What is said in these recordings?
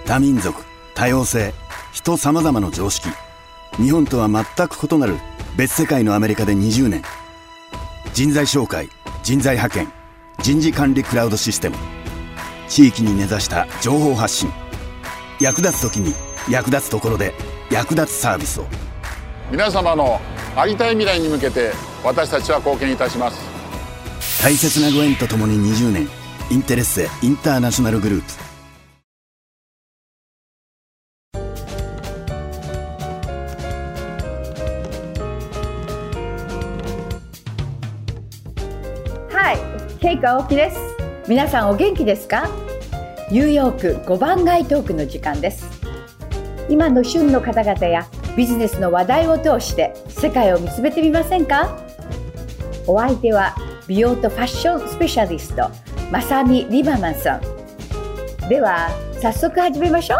多民族、多様性、人様々の常識。日本とは全く異なる別世界のアメリカで20年。人材紹介、人材派遣、人事管理クラウドシステム。地域に根ざした情報発信。役立つ時に役立つところで役立つサービスを。 皆様のありたい未来に向けて私たちは貢献いたします。 大切なご縁とともに20年。インテレッセインターナショナルグループ。 はい、ケイコ青木です。皆さんお元気ですか？ニューヨーク5番街トークの時間です。今の旬の方々やビジネスの話題を通して世界を見つめてみませんか？お相手は美容とファッションスペシャリストまさみリバマンさん。では早速始めましょう。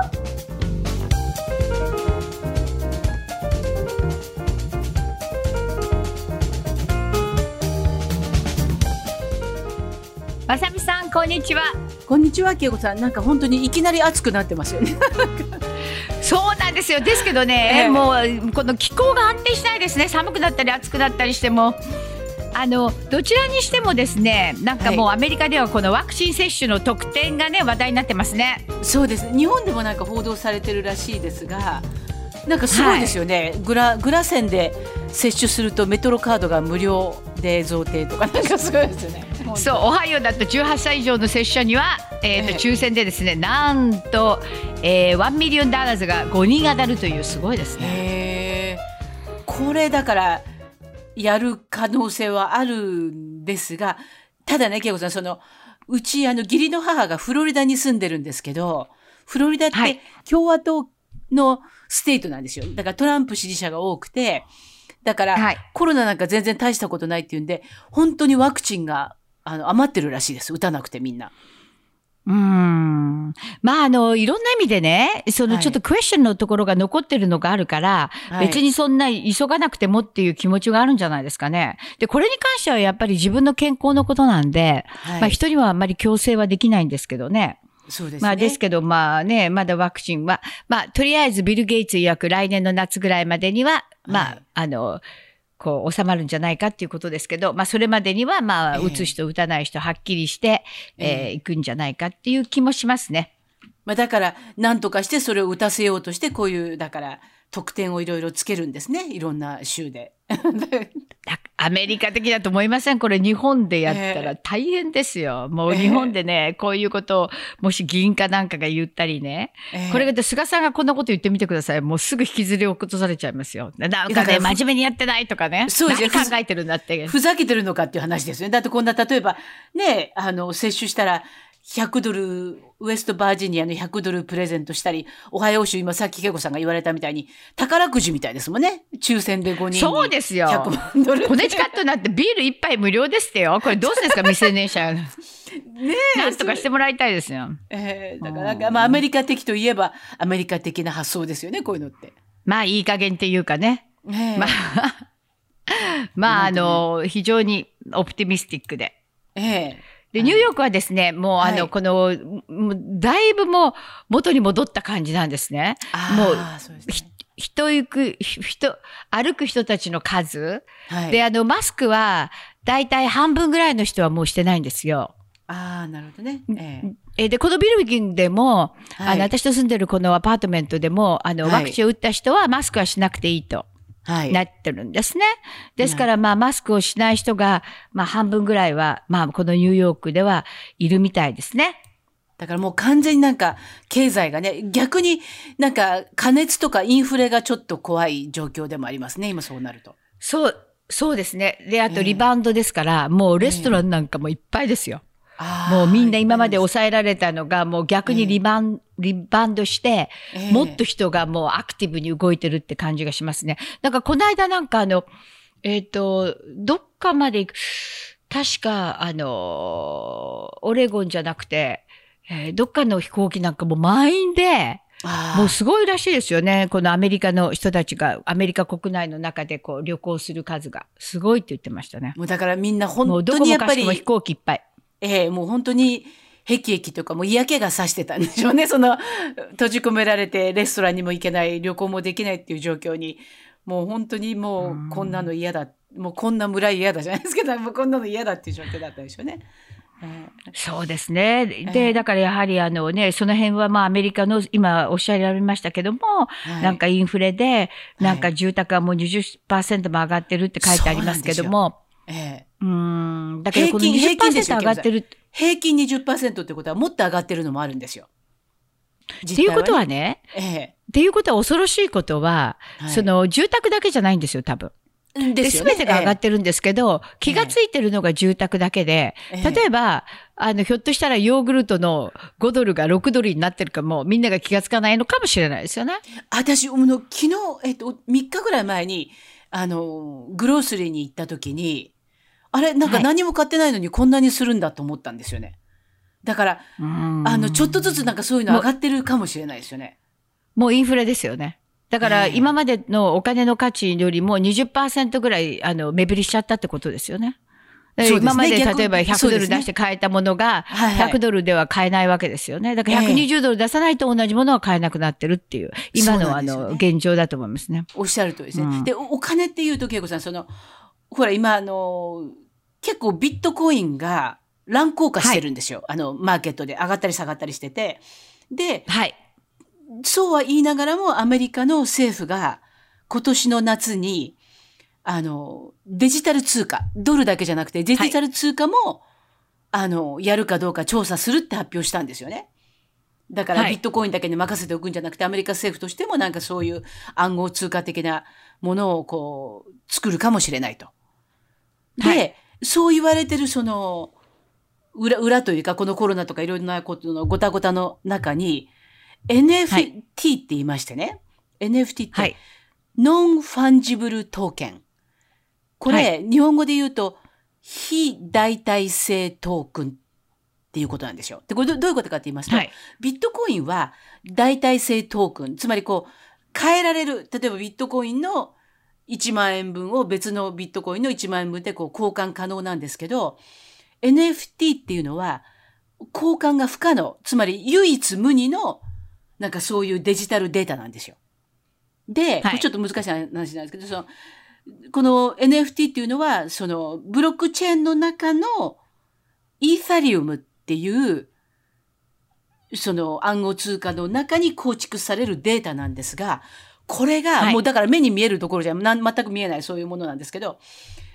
まさみさん、こんにちは。 こんにちは、けいこさん。なんか本当にいきなり暑くなってますよね。 そうなんですよ。ですけどね、もうこの気候が安定しないですね。寒くなったり暑くなったりしても、どちらにしてもですね、なんかもうアメリカではこのワクチン接種の特典がね話題になってますね。 そうです。日本でもなんか報道されてるらしいですが、なんかすごいですよね。グラ線で接種するとメトロカードが無料で贈呈とか、なんかすごいですよね。 そう、オハイオだと18歳以上の接種者には、抽選でですね、なんと、$1 ミリオンが5人当たるという、すごいですね。 これだからやる可能性はあるんですが、ただね、けいこさん、うち義理の母がフロリダに住んでるんですけど、フロリダって共和党のステートなんですよ。だからトランプ支持者が多くて、だから、コロナなんか全然大したことないっていうんで、本当にワクチンが余ってるらしいです。打たなくてみんな。 まあいろんな意味でね、ちょっとクエスチョンのところが残ってるのがあるから、別にそんな急がなくてもっていう気持ちがあるんじゃないですかね。で、これに関してはやっぱり自分の健康のことなんで、まあ人にはあんまり強制はできないんですけどね。 そうですね。 まあですけど、まあね、まだワクチンは、まあとりあえずビル・ゲイツ曰く来年の夏ぐらいまでには、まあ、こう収まるんじゃないかっていうことですけど、まあそれまでにはまあ打つ人打たない人はっきりしていくんじゃないかっていう気もしますね。 まあだから何とかしてそれを打たせようとして、こういうだから特典をいろいろつけるんですね。いろんな州で。 アメリカ的だと思いません？これ日本でやったら大変ですよ。もう日本でね、こういうことをもし議員かなんかが言ったりね、これが菅さんがこんなこと言ってみてください。もうすぐ引きずり落とされちゃいますよ。なんかね、真面目にやってないとかね。 そうですよ。 何考えてるんだって。 ふざけてるのかっていう話ですよね。だってこんな、例えばね、接種したら$100、ウエストバージニアの$100プレゼントしたり、オハイオ州、今さっきけいこさんが言われたみたいに宝くじみたいですもんね。抽選で5人にそうですよ。 $100万。 コネチカットなんてビール1杯無料ですってよ。これどうするんですか、未成年者。ねえ。なんとかしてもらいたいですよ。 だからなんか、まあアメリカ的といえばアメリカ的な発想ですよね、こういうのって。 まあいい加減っていうかね。まあ非常にオプティミスティックで。で、ニューヨークはですね、もうこの、だいぶもう元に戻った感じなんですね。もう、歩く人たちの数。で、マスクは、だいたい半分ぐらいの人はもうしてないんですよ。 なるほどね。 で、このビルディングでも、私と住んでるこのアパートメントでも、ワクチンを打った人はマスクはしなくていいと。なってるんですね。ですから、まあ、マスクをしない人が、まあ、半分ぐらいは、まあ、このニューヨークではいるみたいですね。 だからもう完全になんか、経済がね、逆になんか、過熱とかインフレがちょっと怖い状況でもありますね、今そうなると。 そうですね。で、あとリバウンドですから、もうレストランなんかもいっぱいですよ。もうみんな今まで抑えられたのが、もう逆にリバウンドして、もっと人がもうアクティブに動いてるって感じがしますね。なんかこの間なんかどっかまで行く、確かオレゴンじゃなくて、どっかの飛行機なんかも満員で、もうすごいらしいですよね。このアメリカの人たちが、アメリカ国内の中でこう旅行する数が。すごいって言ってましたね。 もうだからみんな本当にやっぱり。 もうどこもかしこも飛行機いっぱい。 もう本当に辟易とかも嫌気がさしてたんでしょうね。その閉じ込められてレストランにも行けない、旅行もできないっていう状況に、もう本当にもうこんなの嫌だ、もうこんな村嫌だじゃないですけど、もうこんなの嫌だっていう状況だったでしょうね。 そうですね。で、だからやはりその辺はまあアメリカの今おっしゃられましたけども、なんかインフレで、なんか住宅はもう 20% も上がってるって書いてありますけども、だけどこの 20% 上がってる。 平均 20% ってことはもっと上がってるのもあるんですよ。 っていうことはね、っていうことは恐ろしいことは、その住宅だけじゃないんですよ、多分。で、すべてが上がってるんですけど、気がついてるのが住宅だけで、例えば、ひょっとしたらヨーグルトの5ドルが6ドルになってるかも、みんなが気がつかないのかもしれないですよね。 私、昨日、3日ぐらい前に、グロースリーに行った時に、あれ、なんか何も買ってないのにこんなにするんだと思ったんですよね。だから、ちょっとずつなんかそういうの上がってるかもしれないですよね。 もうインフレですよね。だから今までのお金の価値よりも 20% ぐらい目減りしちゃったってことですよね。今まで例えば100ドル出して買えたものが100ドルでは買えないわけですよね。だから120ドル出さないと同じものは買えなくなってるっていう今の現状だと思いますね。 おっしゃるとりですね。で、お金っていうと恵子さん、ほら今結構ビットコインが乱高下してるんですよ。マーケットで上がったり下がったりしてて。で、そうは言いながらもアメリカの政府が今年の夏に、デジタル通貨、ドルだけじゃなくてデジタル通貨も、やるかどうか調査するって発表したんですよね。だからビットコインだけに任せておくんじゃなくて、アメリカ政府としてもなんかそういう暗号通貨的なものをこう作るかもしれないと。で、そう言われてる裏というか、このコロナとかいろいろなことのごたごたの中に、NFT って言いましてね。NFT って、ノンファンジブルトーケン。これ、日本語で言うと、非代替性トークンっていうことなんですよ。で、これどういうことかって言いますと、ビットコインは代替性トークン。つまり変えられる。例えばビットコインの1万円分を別のビットコインの1万円分で交換可能なんですけど、NFT っていうのは交換が不可能。つまり唯一無二のなんかそういうデジタルデータなんですよ。で、ちょっと難しい話なんですけど、この NFT っていうのは、ブロックチェーンの中のイーサリウムっていう、暗号通貨の中に構築されるデータなんですが、これが、もうだから目に見えるところじゃ全く見えないそういうものなんですけど、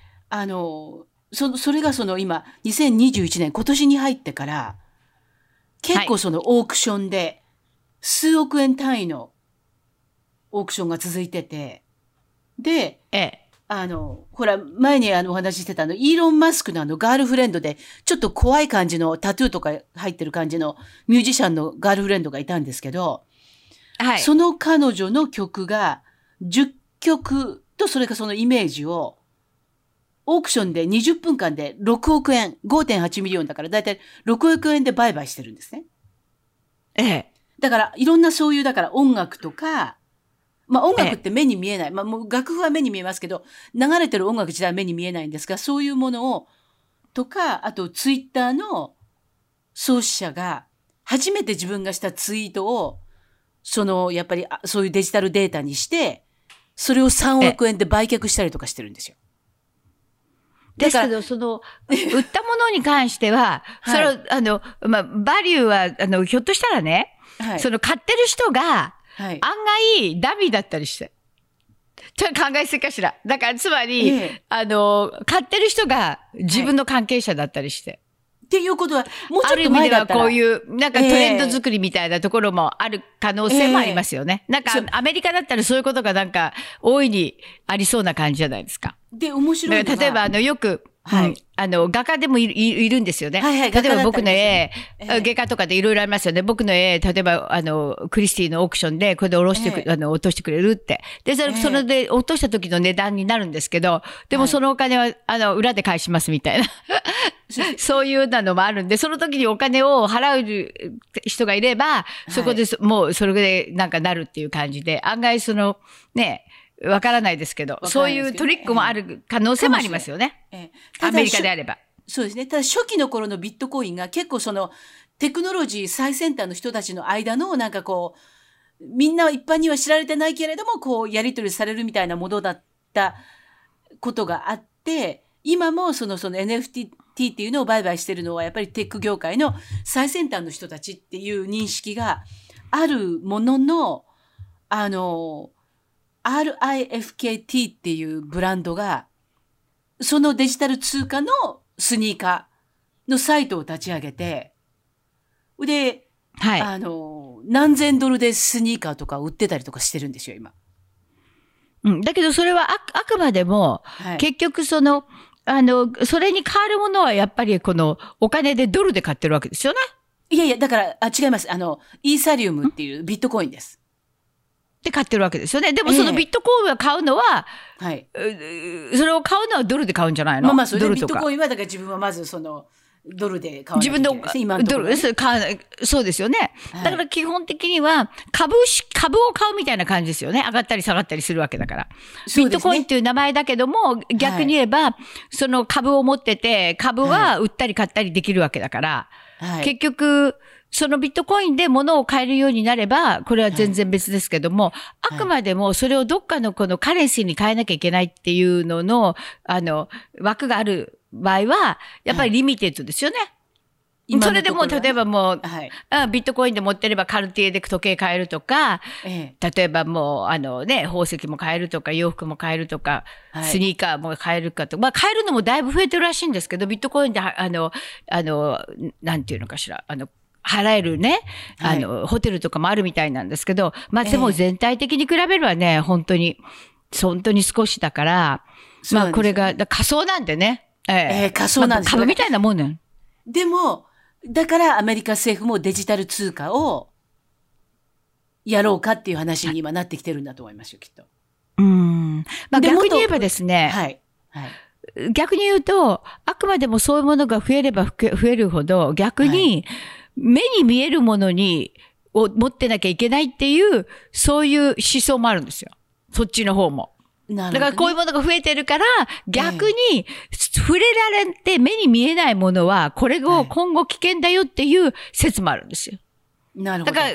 それが今、2021年、今年に入ってから、結構オークションで、数億円単位のオークションが続いてて、で、ほら、前にお話ししてたイーロン・マスクのガールフレンドで、ちょっと怖い感じのタトゥーとか入ってる感じのミュージシャンのガールフレンドがいたんですけど、その彼女の曲が10曲と、それからそのイメージを、オークションで20分間で6億円、5.8ミリオンだから、だいたい6億円で売買してるんですね。だから、いろんなそういう、だから音楽とか、音楽って目に見えない。もう楽譜は目に見えますけど、流れてる音楽自体は目に見えないんですが、そういうものを、とか、あとツイッターの創始者が、初めて自分がしたツイートを、やっぱり、そういうデジタルデータにして、それを3億円で売却したりとかしてるんですよ。 ですけど、売ったものに関しては、バリューは、ひょっとしたらね、買ってる人が、案外ダミーだったりして。ちょっと考えすぎかしら。だから、つまり、買ってる人が自分の関係者だったりして。 っていうことは、もうちょっと前だったら。 ある意味ではこういう、なんかトレンド作りみたいなところもある可能性もありますよね。なんか、アメリカだったらそういうことがなんか、大いにありそうな感じじゃないですか。 で、面白いのが。 例えば、よく、画家でもいるんですよね。例えば僕の絵、外科とかでいろいろありますよね。僕の絵、例えば、クリスティのオークションで、これで落としてくれるって。で、それで落とした時の値段になるんですけど、でもそのお金は、裏で返しますみたいな。そういうのもあるんで、その時にお金を払う人がいれば、そこで、もうそれでなんかなるっていう感じで、案外わからないですけど、そういうトリックもある可能性もありますよね。アメリカであれば。 そうですね。ただ初期の頃のビットコインが結構テクノロジー最先端の人たちの間のなんかこう、みんな一般には知られてないけれども、こう、やり取りされるみたいなものだったことがあって、今もその NFT っていうのを売買してるのはやっぱりテック業界の最先端の人たちっていう認識があるものの、RIFKT っていうブランドが、そのデジタル通貨のスニーカーのサイトを立ち上げて、で、 はい。 何千ドルでスニーカーとか売ってたりとかしてるんですよ、今。 うん。だけどそれはあくまでも、 はい、 結局それに変わるものはやっぱりこのお金でドルで買ってるわけですよね。 いやいや、だから、違います。イーサリウムっていうビットコインです。 で買ってるわけですよね。でもそのビットコインを買うのは、 はい。 それを買うのはドルで買うんじゃないの？ まあそれでドルとかビットコインは、だから自分はまずドルで買わなきゃいけないですね、今のところ、 ドル、そうですよね。だから基本的には株を買うみたいな感じですよね。上がったり下がったりするわけだから。ビットコインっていう名前だけども、逆に言えば、その株を持ってて、株は売ったり買ったりできるわけだから、結局、そのビットコインで物を買えるようになれば、これは全然別ですけども、あくまでもそれをどっかのこのカレンシーに変えなきゃいけないっていうのの、枠がある場合は、やっぱりリミテッドですよね。それでも、例えばもう、ビットコインで持ってればカルティエで時計買えるとか、例えばもう、宝石も買えるとか、洋服も買えるとか、スニーカーも買えるかとか、まあ買えるのもだいぶ増えてるらしいんですけど、ビットコインで、なんていうのかしら、払えるね、ホテルとかもあるみたいなんですけど、まあでも全体的に比べればね、本当に少しだから、まあこれが、仮想なんでね。 仮想なんです株みたいなもんね。 でも、だからアメリカ政府もデジタル通貨をやろうかっていう話に今なってきてるんだと思いますよ、きっと。 まあ逆に言えばですね。 はい。 逆に言うと、あくまでもそういうものが増えれば増えるほど、逆に、目に見えるものを持ってなきゃいけないっていう、そういう思想もあるんですよ。そっちの方も。だからこういうものが増えてるから、逆に触れられて目に見えないものは、これを今後危険だよっていう説もあるんですよ。 なるほど。 だから、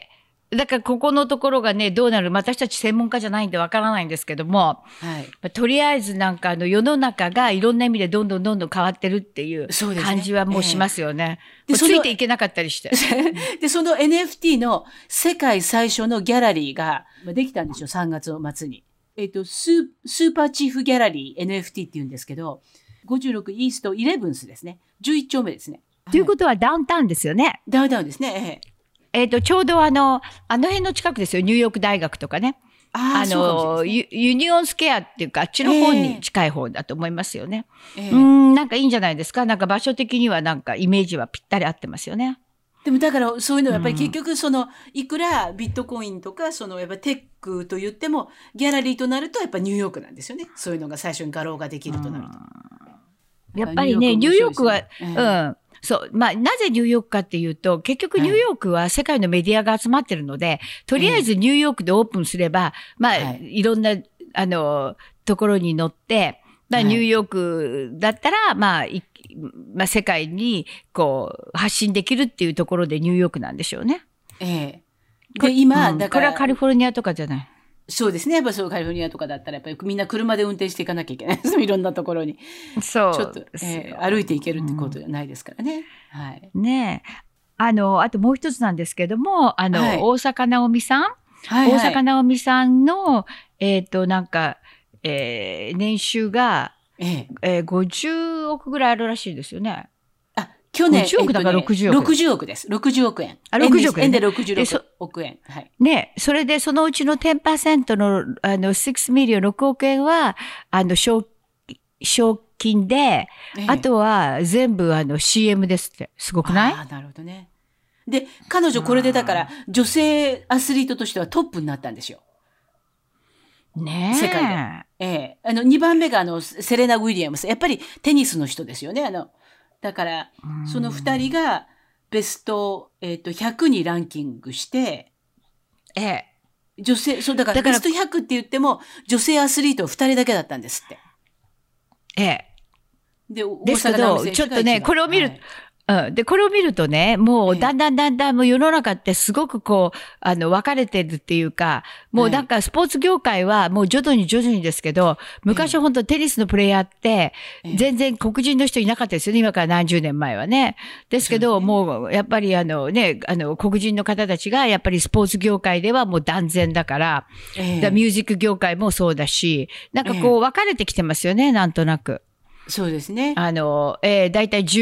だからここのところがね、どうなる、私たち専門家じゃないんでわからないんですけども、とりあえずなんか世の中がいろんな意味でどんどん変わってるっていう感じはもうしますよね。ついていけなかったりして。 で、その NFT の世界最初のギャラリーができたんですよ、3月末に。スーパーチーフギャラリー NFT って言うんですけど、56イースト11スですね。11丁目ですね。 ということはダウンタウンですよね。 ダウンタウンですね。 ちょうどあの辺の近くですよ。ニューヨーク大学とかね。ユニオンスケアっていうか、あっちの方に近い方だと思いますよね。なんかいいんじゃないですか。なんか場所的にはなんかイメージはぴったり合ってますよね。 でもだからそういうのはやっぱり結局いくらビットコインとかやっぱテックと言ってもギャラリーとなるとやっぱニューヨークなんですよね。そういうのが最初に画廊ができるとなると。 やっぱりね、ニューヨークは、そう。まあ、なぜニューヨークかっていうと、結局ニューヨークは世界のメディアが集まってるので、とりあえずニューヨークでオープンすれば、まあ、いろんな、ところに乗って、まあ、ニューヨークだったら、まあ、世界に、発信できるっていうところでニューヨークなんでしょうね。 で、今、だから。 これはカリフォルニアとかじゃない。 そうですね。やっぱカリフォルニアとかだったら、やっぱりみんな車で運転していかなきゃいけないです。いろんなところに。 そう。 ちょっと、歩いていけるってことじゃないですからね。 ねえ。あともう一つなんですけども、大坂なおみさん、大坂なおみさんの、なんか、年収が、50億ぐらいあるらしいですよね。 去年、 50億だから60億。 60億です。60億円。 60億円。 円で66億円。 ね、それでそのうちの 10% の、6ミリオン、6億円は、賞金で、あとは全部CM ですって。すごくない？ なるほどね。で、彼女これでだから、女性アスリートとしてはトップになったんですよ。 ねえ。 世界で。2番目がセレナ・ウィリアムス。やっぱりテニスの人ですよね。だから、その2人がベスト、100にランキングして、女性、だからベスト100って言っても、女性アスリート2人だけだったんですって。 ですけど、ちょっとね、これを見る、 うん。で、これを見るとね、もうだんだんもう世の中ってすごくこう、分かれてるっていうか、もうなんかスポーツ業界はもう徐々にですけど、昔は本当テニスのプレイヤーって、全然黒人の人いなかったですよね。今から何十年前はね。ですけど、もうやっぱり黒人の方たちがやっぱりスポーツ業界ではもう断然だから、ミュージック業界もそうだし、なんかこう分かれてきてますよね、なんとなく。 そうですね。 だいたい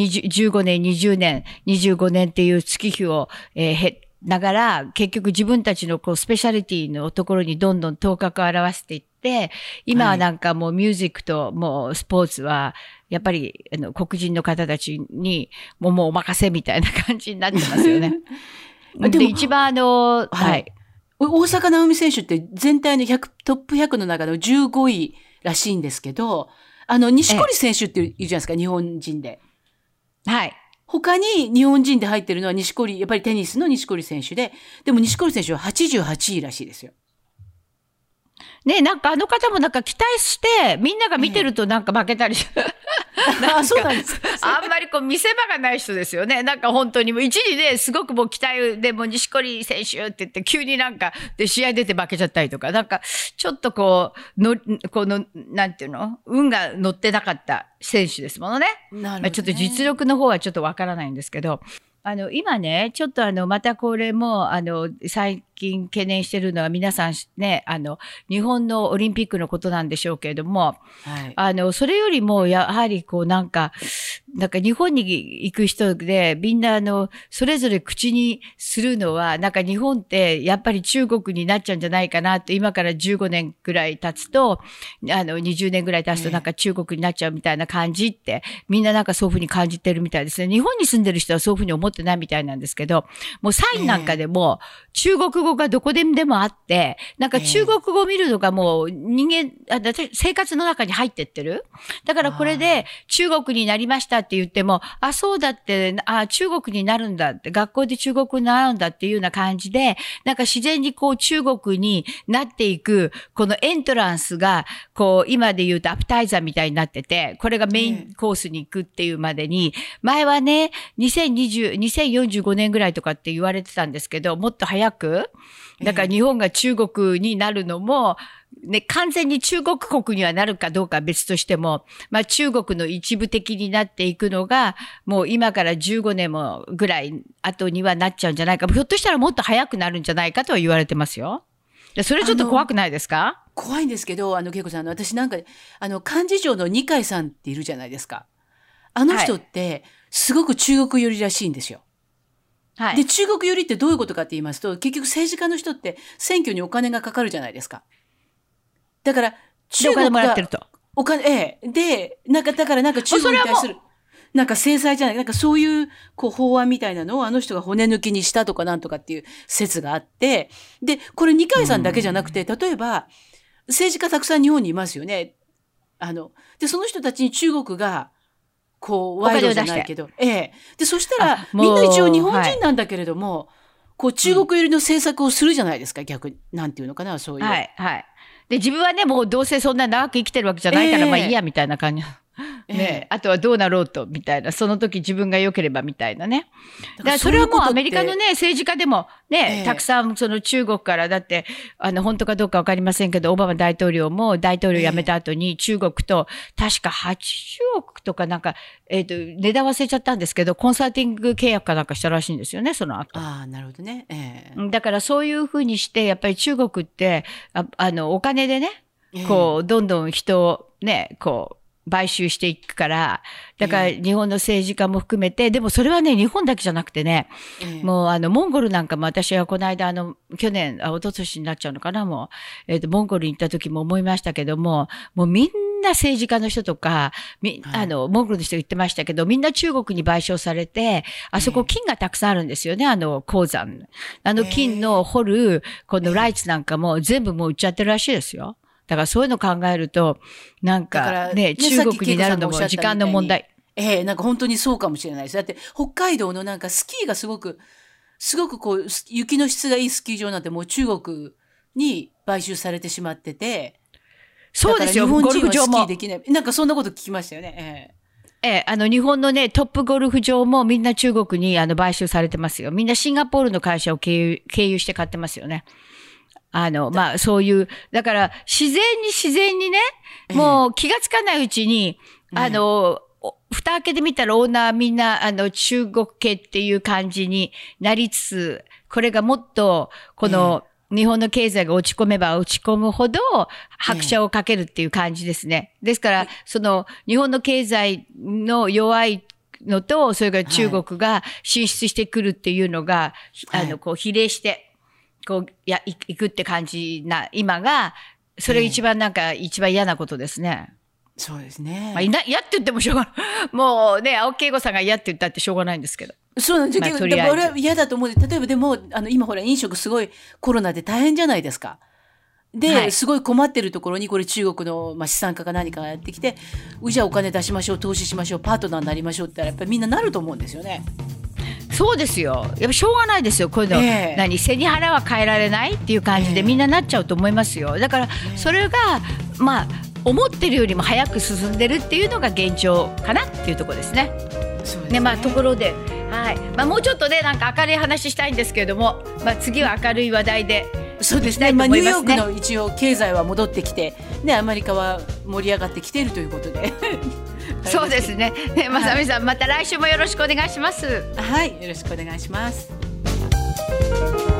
15年、20年、25年っていう月日を、ながら、結局自分たちのこうスペシャリティのところにどんどん頭角を現していって、今はなんかもうミュージックともうスポーツは、やっぱり黒人の方たちにもうお任せみたいな感じになってますよね。で、一番はい。 大坂なおみ選手って全体のトップ100の中の15位らしいんですけど、錦織選手っているじゃないですか、日本人で。 はい。 他に日本人で入ってるのは錦織、やっぱりテニスの錦織選手で、でも錦織選手は88位らしいですよ。 ね、なんかあの方もなんか期待して、みんなが見てるとなんか負けたりそうなんです。 あんまりこう見せ場がない人ですよね。なんか本当にもう一時ですごくもう期待でもう錦織選手って言って急になんかで試合出て負けちゃったりとか、なんかちょっとこのなんていうの運が乗ってなかった選手ですものね。 なるほどね。 ちょっと実力の方はちょっとわからないんですけど。今ね、ちょっとまたこれも、最近懸念してるのは皆さんね、日本のオリンピックのことなんでしょうけれども、はい、それよりも、やはりこうなんか日本に行く人で、みんなそれぞれ口にするのは、なんか日本ってやっぱり中国になっちゃうんじゃないかなって、今から15年くらい経つと、20年ぐらい経つとなんか中国になっちゃうみたいな感じって、みんななんかそういうふうに感じてるみたいですね。日本に住んでる人はそういうふうに思ってないみたいなんですけど、もうサインなんかでも中国語がどこでもあって、なんか中国語を見るのがもう生活の中に入ってってる。だからこれで中国になりましたって言っても、そうだって、中国になるんだって、学校で中国になるんだっていうような感じで、なんか自然にこう中国になっていく、このエントランスが、こう今で言うとアプタイザーみたいになってて、これがメインコースに行くっていうまでに、前はね、2045年ぐらいとかって言われてたんですけど、もっと早く、だから日本が中国になるのも、ね、完全に中国国にはなるかどうかは別としても、中国の一部的になっていくのが、もう今から15年もぐらい後にはなっちゃうんじゃないか。ひょっとしたらもっと早くなるんじゃないかとは言われてますよ。それちょっと怖くないですか？ 怖いんですけど、恵子さん、私なんか、幹事長の二階さんっているじゃないですか。あの人って、すごく中国寄りらしいんですよ。はい。で、中国寄りってどういうことかって言いますと、結局政治家の人って選挙にお金がかかるじゃないですか。だから、中国がお金もらってると。 で、だから中国に対する、なんか制裁じゃない、なんかそういう、法案みたいなのをあの人が骨抜きにしたとかなんとかっていう説があって、で、これ二階さんだけじゃなくて、例えば、政治家たくさん日本にいますよね。で、その人たちに中国が、賄賂じゃないけど、で、そしたら、みんな一応日本人なんだけれども、中国寄りの政策をするじゃないですか、逆に。なんていうのかな、そういう。 はい、はい。で、自分はね、もうどうせそんな長く生きてるわけじゃないから、まあいいや、みたいな感じ。ね、あとはどうなろうと、みたいな。その時自分が良ければ、みたいなね。だからそれはもうアメリカのね、政治家でもね、たくさんその中国から、だって、本当かどうかわかりませんけど、オバマ大統領も大統領辞めた後に中国と、確か80億とかなんか、値段忘れちゃったんですけど、コンサルティング契約かなんかしたらしいんですよね、その後。 なるほどね。 だからそういうふうにして、やっぱり中国って、お金でね、どんどん人をね、買収していくから、だから日本の政治家も含めて、でもそれはね、日本だけじゃなくてね、もうモンゴルなんかも私はこの間去年、一昨年になっちゃうのかな、もう、モンゴルに行った時も思いましたけども、もうみんな政治家の人とか、モンゴルの人言ってましたけど、みんな中国に賠償されて、あそこ金がたくさんあるんですよね、鉱山。金の掘る、このライツなんかも全部もう売っちゃってるらしいですよ。だからそういうの考えると、なんかね、中国になるのも時間の問題。 なんか本当にそうかもしれないです。だって北海道のなんかスキーがすごく雪の質がいいスキー場なんてもう中国に買収されてしまってて。 そうですよ、 日本人はスキーできない。なんかそんなこと聞きましたよね。 日本のね、トップゴルフ場もみんな中国に買収されてますよ。みんなシンガポールの会社を経由して買ってますよね。そういう、だから自然にね、もう気がつかないうちに、蓋開けてみたらオーナーみんな中国系っていう感じになりつつ、これがもっと、この、日本の経済が落ち込めば落ち込むほど拍車をかけるっていう感じですね。ですから、日本の経済の弱いのと、それから中国が進出してくるっていうのが、こう比例して、行くって感じな、今が、それ一番一番嫌なことですね。 そうですね。 嫌って言ってもしょうがない。もうね、青木恵子さんが嫌って言ったってしょうがないんですけど。 そうなんですよ。俺は嫌だと思うんで、例えばでも、今ほら飲食すごいコロナで大変じゃないですか。で、すごい困ってるところに、これ中国の、資産家か何かがやってきて、じゃあお金出しましょう、投資しましょう、パートナーになりましょうって言ったら、やっぱりみんななると思うんですよね。 そうですよ。やっぱしょうがないですよ。こういうの、背に腹は変えられないっていう感じでみんななっちゃうと思いますよ。だから、それが、思ってるよりも早く進んでるっていうのが現状かなっていうところですね。 そうですね。 ところで、もうちょっとね、明るい話したいんですけれども、次は明るい話題で。 そうですね。ニューヨークの一応経済は戻ってきて、ね、アメリカは盛り上がってきているということで。 そうですね。まさみさん、また来週もよろしくお願いします。 はい、よろしくお願いします。